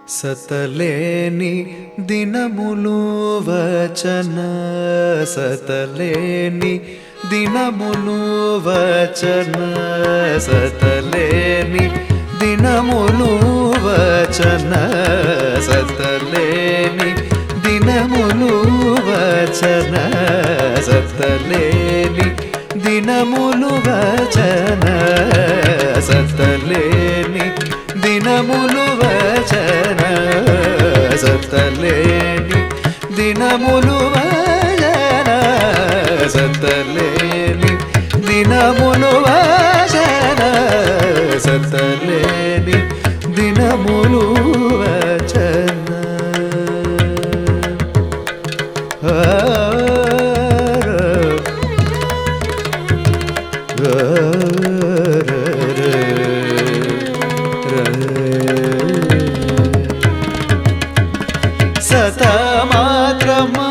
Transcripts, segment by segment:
సతలేని దినములు వచన సతలేని దినములు వచన సతలేని దినములు వచన సతలేని దినములు వచన సతలేని దినములు వచన సతలేని దినములు వచన సతలేని దినములు వచన సతలేని దినములు వచన సతలేని దినములు వచన సతమాత్రమా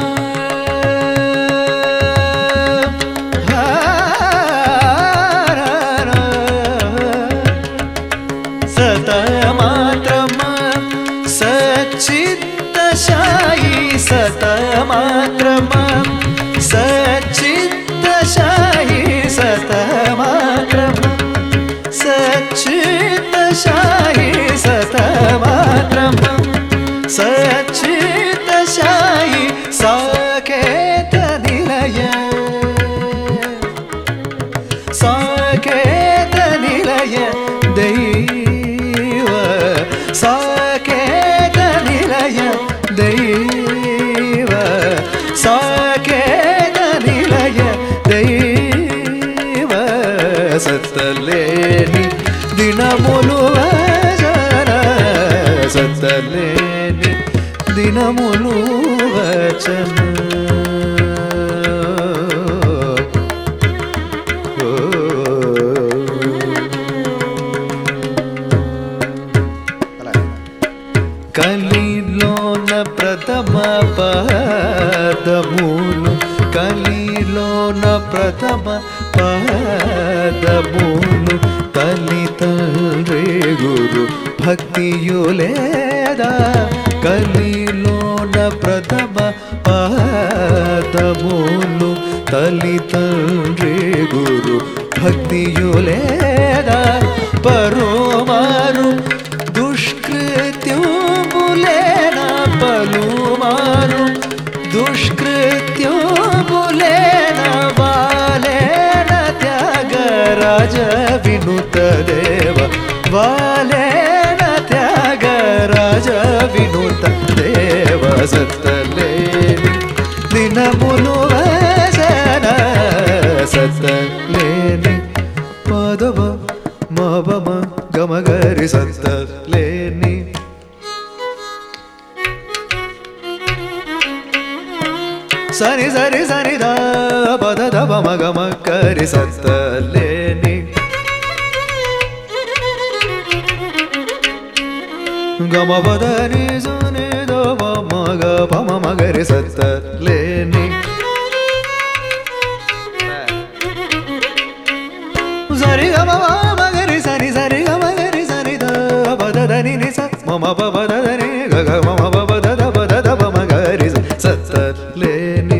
సతమాత్రమా సచ్చిత్తశాయి సతమాత్రమా సచ్చిత్తశాయి సతమాత్రమా సచ్చిత్తశాయి సతమాత్రమా సచ్చిత్తశాయి సాకేత నిలయ సాకేత నిలయ దైవ సాకేత నిలయ దైవ సాకేత నిలయ దైవ సతలేని దినములు వచన సతలేని దినములు వచన కలిలోన ప్రథమ పాదములు కలిలోన ప్రథమ పాదములు తల్లి తండ్రి గురు భక్తియులేదా కలిలోన ప్రథమ పాదములు తల్లి తండ్రి గురు భక్తియులేదా పరోమారు దుష్కృత్యములేనా పలుమారు దుష్కృత్యములేనా బాలేన త్యాగరాజ వినుత దేవ బాలేన త్యాగరాజ వినుత దేవ సతలేని దినములు వచన సతలేని పదవ మవమ గమగరి సతలేని సని సరి సని ద పద దవ మగమ కరి సతలేని గమ పదని సని దవ మగ పమ మగరి సతలేని సరి గమ మగరి సరి సరి గమ గరి సరి ద పద దని ని స మమ పద దని గగ మమ పద ద పద ద పమ గరి సతలేని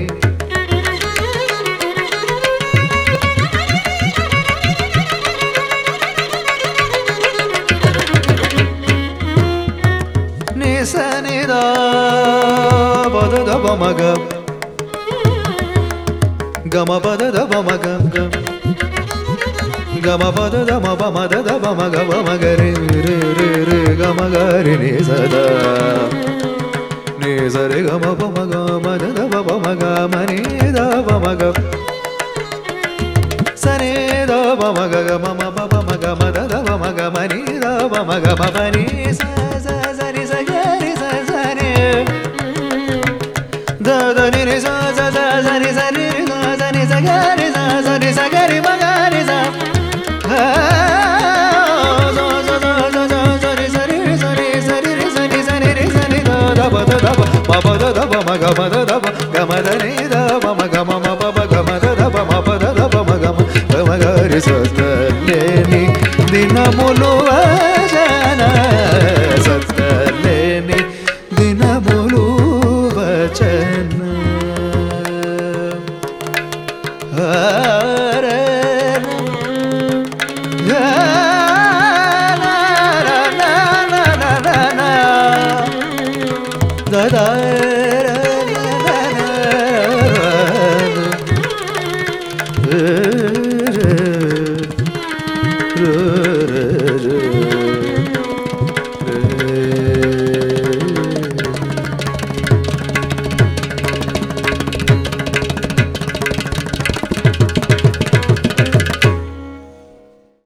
ని సని ద పద ద పమ గ గమ పద ద పమ గ గమ పద ద మ పమ ద ద పమ గ పమ గరి రి రి రి గమ గరి ని సదా ని సరి గమ పమ గ మ ద ద పమ గ మ ని ద పమ గ సని ద పమ గ గ మ మ పమ గ మ ద ద పమ గ మ ని ద పమ గ మ ప ని స స సరి స గరి స సని ద ద ని ని స స స సరి సరి రి స ని స గరి స సరి స గరి మ గరి స సరి సరి సరి సరి రి సని సని రి సని ద ద ప ద ద ప మ ద ద ప మ గ మ ద ద ప గ మ ద ని ద ప మ గ మ మ ప ప గ మ ద ద ప మ ప ద ద ప మ గ మ గ రి సతలేని దినములు వచన సతలేని గా